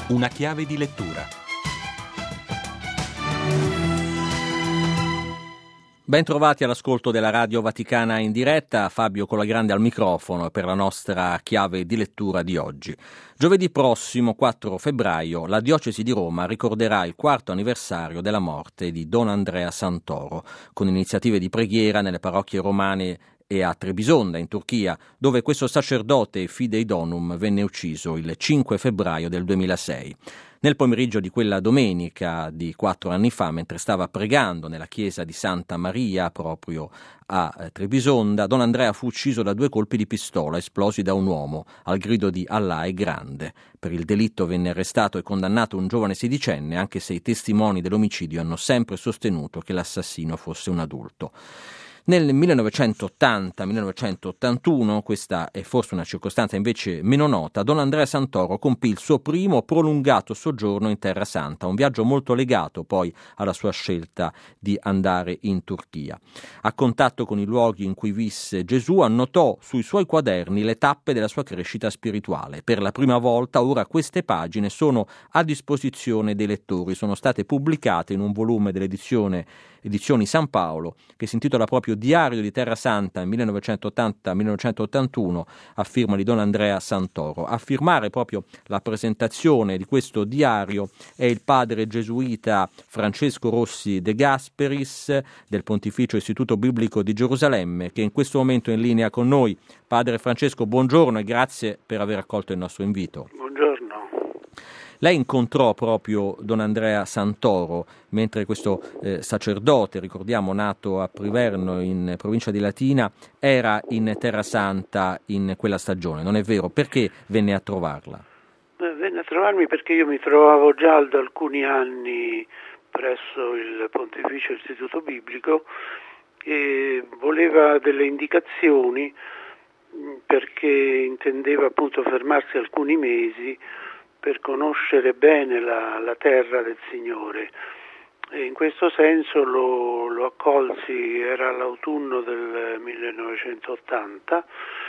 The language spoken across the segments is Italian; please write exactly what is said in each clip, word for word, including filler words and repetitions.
Una chiave di lettura. Ben trovati all'ascolto della Radio Vaticana in diretta, Fabio Colagrande al microfono per la nostra chiave di lettura di oggi. Giovedì prossimo, quattro febbraio, la Diocesi di Roma ricorderà il quarto anniversario della morte di Don Andrea Santoro, con iniziative di preghiera nelle parrocchie romane e a Trebisonda, in Turchia, dove questo sacerdote Fidei Donum venne ucciso il cinque febbraio del duemilasei. Nel pomeriggio di quella domenica di quattro anni fa, mentre stava pregando nella chiesa di Santa Maria, proprio a Trebisonda, Don Andrea fu ucciso da due colpi di pistola esplosi da un uomo, al grido di Allah è grande. Per il delitto venne arrestato e condannato un giovane sedicenne, anche se i testimoni dell'omicidio hanno sempre sostenuto che l'assassino fosse un adulto. Nel millenovecentottanta millenovecentottantuno, questa è forse una circostanza invece meno nota, Don Andrea Santoro compì il suo primo prolungato soggiorno in Terra Santa, un viaggio molto legato poi alla sua scelta di andare in Turchia. A contatto con i luoghi in cui visse Gesù, annotò sui suoi quaderni le tappe della sua crescita spirituale. Per la prima volta ora queste pagine sono a disposizione dei lettori, sono state pubblicate in un volume dell'edizione Edizioni San Paolo, che si intitola proprio Diario di Terra Santa millenovecentottanta millenovecentottantuno, a firma di Don Andrea Santoro. A firmare proprio la presentazione di questo diario è il padre gesuita Francesco Rossi De Gasperis del Pontificio Istituto Biblico di Gerusalemme, che in questo momento è in linea con noi. Padre Francesco, buongiorno e grazie per aver accolto il nostro invito. Buongiorno. Lei incontrò proprio Don Andrea Santoro mentre questo eh, sacerdote, ricordiamo nato a Priverno in provincia di Latina, era in Terra Santa in quella stagione, non è vero? Perché venne a trovarla? Beh, venne a trovarmi perché io mi trovavo già da alcuni anni presso il Pontificio Istituto Biblico e voleva delle indicazioni perché intendeva appunto fermarsi alcuni mesi per conoscere bene la, la terra del Signore, e in questo senso lo, lo accolsi, era l'autunno del millenovecentottanta,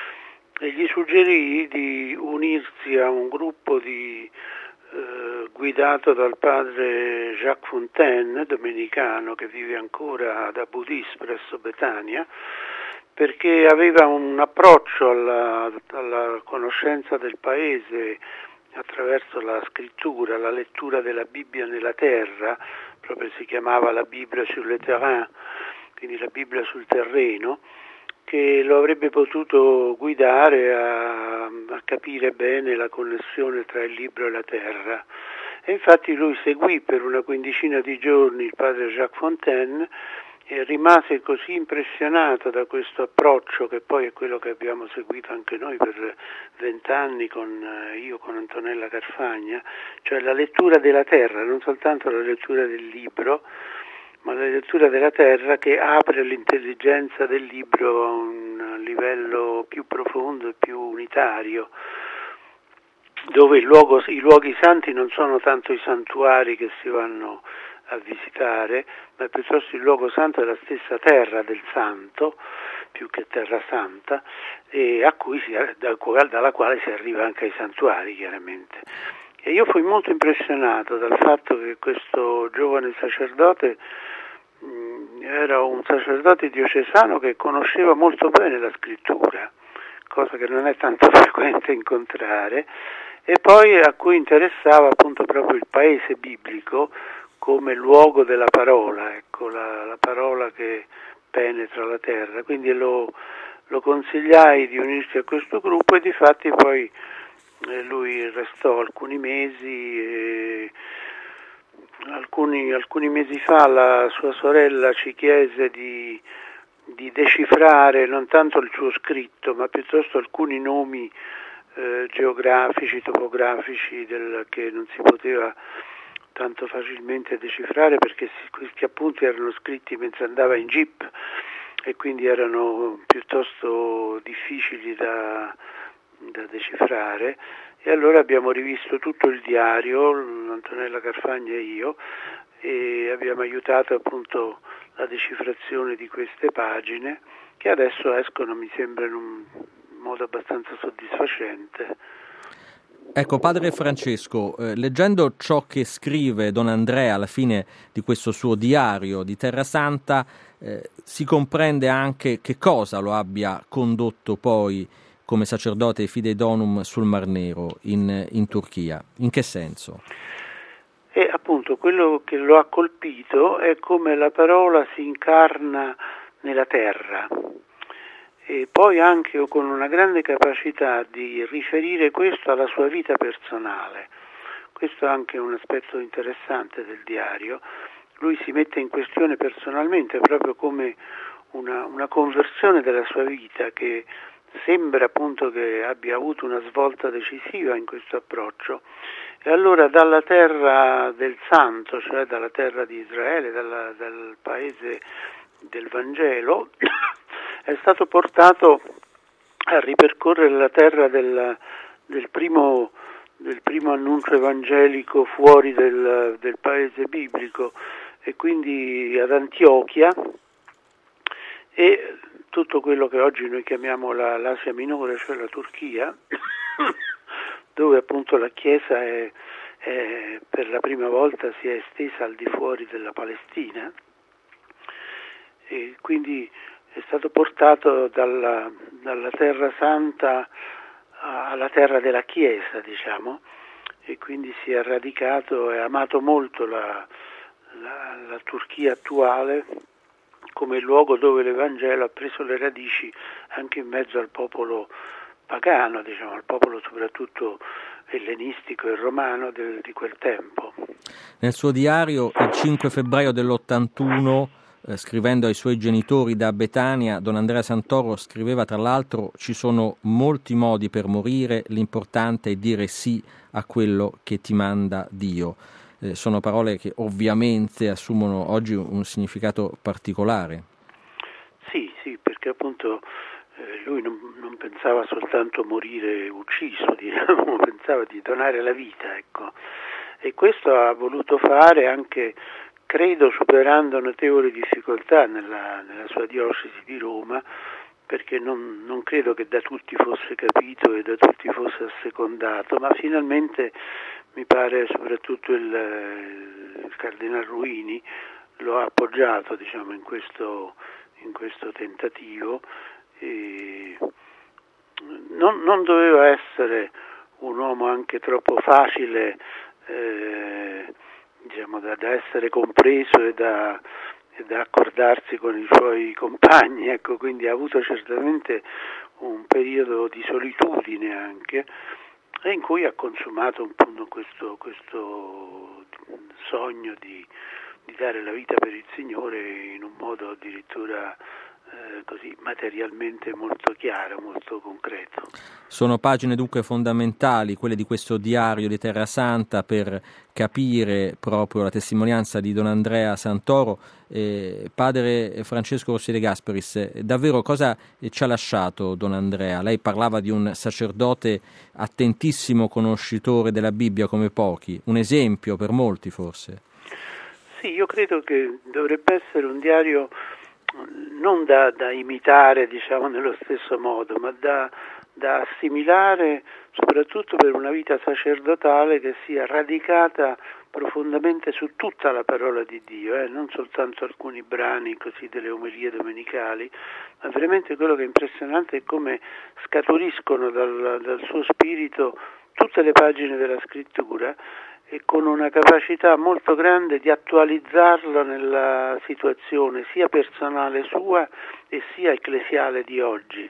e gli suggerì di unirsi a un gruppo di, eh, guidato dal padre Jacques Fontaine, domenicano, che vive ancora ad Abu Dis presso Betania, perché aveva un approccio alla, alla conoscenza del paese attraverso la scrittura, la lettura della Bibbia nella terra, proprio si chiamava la Bibbia sur le terrain, quindi la Bibbia sul terreno, che lo avrebbe potuto guidare a, a capire bene la connessione tra il libro e la terra. E infatti lui seguì per una quindicina di giorni il padre Jacques Fontaine e rimase così impressionato da questo approccio, che poi è quello che abbiamo seguito anche noi per vent'anni con io con Antonella Carfagna, cioè la lettura della terra, non soltanto la lettura del libro, ma la lettura della terra, che apre l'intelligenza del libro a un livello più profondo e più unitario, dove il luogo, i luoghi santi non sono tanto i santuari che si vanno a visitare, ma piuttosto il luogo santo è la stessa terra del santo, più che terra santa, e a cui si, dalla quale si arriva anche ai santuari, chiaramente. E io fui molto impressionato dal fatto che questo giovane sacerdote mh, era un sacerdote diocesano che conosceva molto bene la scrittura, cosa che non è tanto frequente incontrare, e poi a cui interessava appunto proprio il paese biblico come luogo della parola, ecco, la, la parola che penetra la terra. Quindi lo, lo consigliai di unirsi a questo gruppo e difatti poi eh, lui restò alcuni mesi e alcuni, alcuni mesi fa la sua sorella ci chiese di, di decifrare non tanto il suo scritto, ma piuttosto alcuni nomi eh, geografici, topografici del, che non si poteva tanto facilmente decifrare, perché questi appunti erano scritti mentre andava in jeep e quindi erano piuttosto difficili da, da decifrare, e allora abbiamo rivisto tutto il diario, Antonella Carfagna e io, e abbiamo aiutato appunto la decifrazione di queste pagine, che adesso escono, mi sembra, in un modo abbastanza soddisfacente. Ecco, padre Francesco, eh, leggendo ciò che scrive Don Andrea alla fine di questo suo diario di Terra Santa, eh, si comprende anche che cosa lo abbia condotto poi come sacerdote fidei donum sul Mar Nero in, in Turchia. In che senso? E appunto quello che lo ha colpito è come la parola si incarna nella terra, e poi anche con una grande capacità di riferire questo alla sua vita personale. Questo è anche un aspetto interessante del diario. Lui si mette in questione personalmente proprio come una, una conversione della sua vita, che sembra appunto che abbia avuto una svolta decisiva in questo approccio. E allora dalla terra del santo, cioè dalla terra di Israele, dalla, dal paese del Vangelo, è stato portato a ripercorrere la terra del, del, primo, del primo annuncio evangelico fuori del, del paese biblico, e quindi ad Antiochia, e tutto quello che oggi noi chiamiamo la, l'Asia Minore, cioè la Turchia, dove appunto la Chiesa è, è, per la prima volta si è estesa al di fuori della Palestina, e quindi è stato portato dalla, dalla Terra Santa alla terra della Chiesa, diciamo, e quindi si è radicato e amato molto la, la, la Turchia attuale come luogo dove l'Evangelo ha preso le radici anche in mezzo al popolo pagano, diciamo, al popolo soprattutto ellenistico e romano del, di quel tempo. Nel suo diario, il cinque febbraio dell'ottantuno, eh, scrivendo ai suoi genitori da Betania, Don Andrea Santoro scriveva tra l'altro: ci sono molti modi per morire, l'importante è dire sì a quello che ti manda Dio. Eh, sono parole che ovviamente assumono oggi un significato particolare. Sì, sì, perché appunto eh, lui non, non pensava soltanto morire ucciso, diciamo, pensava di donare la vita, ecco. E questo ha voluto fare anche, credo, superando notevoli difficoltà nella, nella sua diocesi di Roma, perché non, non credo che da tutti fosse capito e da tutti fosse assecondato, ma finalmente mi pare soprattutto il, il Cardinal Ruini lo ha appoggiato, diciamo, in questo, in questo tentativo. E non, non doveva essere un uomo anche troppo facile, eh, diciamo, da, da essere compreso e da, e da accordarsi con i suoi compagni, ecco, quindi ha avuto certamente un periodo di solitudine anche, e in cui ha consumato un po' questo, questo sogno di, di dare la vita per il Signore in un modo addirittura eh, così materialmente molto chiaro, molto concreto. Sono pagine dunque fondamentali, quelle di questo diario di Terra Santa, per capire proprio la testimonianza di Don Andrea Santoro. Eh, padre Francesco Rossi De Gasperis, davvero cosa ci ha lasciato Don Andrea? Lei parlava di un sacerdote attentissimo conoscitore della Bibbia come pochi, un esempio per molti forse. Sì, io credo che dovrebbe essere un diario non da, da imitare, diciamo, nello stesso modo, ma da, da assimilare, soprattutto per una vita sacerdotale che sia radicata profondamente su tutta la parola di Dio, eh? non soltanto alcuni brani così delle omelie domenicali, ma veramente quello che è impressionante è come scaturiscono dal, dal suo spirito tutte le pagine della scrittura, e con una capacità molto grande di attualizzarlo nella situazione sia personale sua e sia ecclesiale di oggi.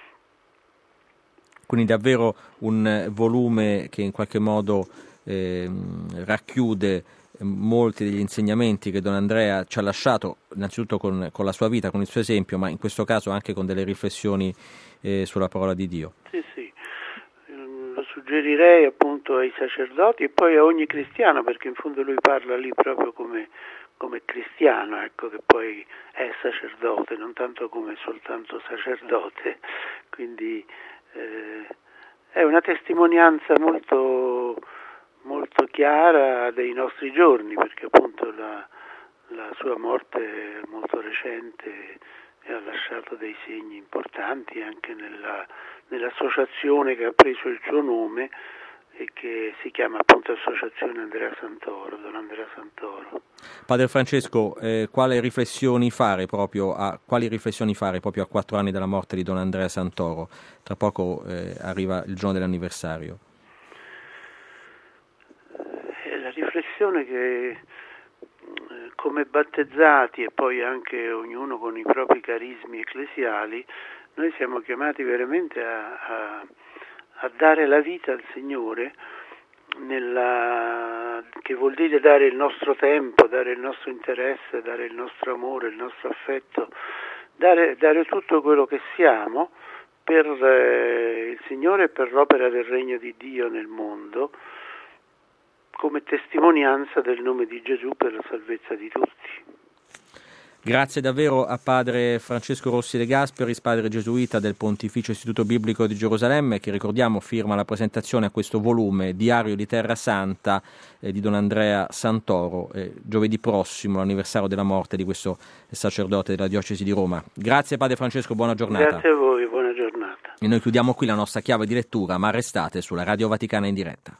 Quindi davvero un volume che in qualche modo eh, racchiude molti degli insegnamenti che Don Andrea ci ha lasciato, innanzitutto con, con la sua vita, con il suo esempio, ma in questo caso anche con delle riflessioni eh, sulla parola di Dio. Sì, sì. Lo suggerirei appunto ai sacerdoti e poi a ogni cristiano, perché in fondo lui parla lì proprio come, come cristiano, ecco, che poi è sacerdote, non tanto come soltanto sacerdote, quindi eh, è una testimonianza molto, molto chiara dei nostri giorni, perché appunto la, la sua morte è molto recente e ha lasciato dei segni importanti anche nella, nell'associazione che ha preso il suo nome, e che si chiama appunto Associazione Andrea Santoro, Don Andrea Santoro. Padre Francesco, eh, quale riflessioni fare proprio a quali riflessioni fare proprio a quattro anni dalla morte di Don Andrea Santoro? Tra poco eh, arriva il giorno dell'anniversario. È la riflessione che eh, come battezzati e poi anche ognuno con i propri carismi ecclesiali, noi siamo chiamati veramente a, a, a dare la vita al Signore, nella, che vuol dire dare il nostro tempo, dare il nostro interesse, dare il nostro amore, il nostro affetto, dare, dare tutto quello che siamo per eh, il Signore e per l'opera del Regno di Dio nel mondo, come testimonianza del nome di Gesù per la salvezza di tutti. Grazie davvero a padre Francesco Rossi De Gasperis, padre gesuita del Pontificio Istituto Biblico di Gerusalemme, che ricordiamo firma la presentazione a questo volume Diario di Terra Santa eh, di Don Andrea Santoro, eh, giovedì prossimo, l'anniversario della morte di questo sacerdote della diocesi di Roma. Grazie padre Francesco, buona giornata. Grazie a voi, buona giornata. E noi chiudiamo qui la nostra chiave di lettura, ma restate sulla Radio Vaticana in diretta.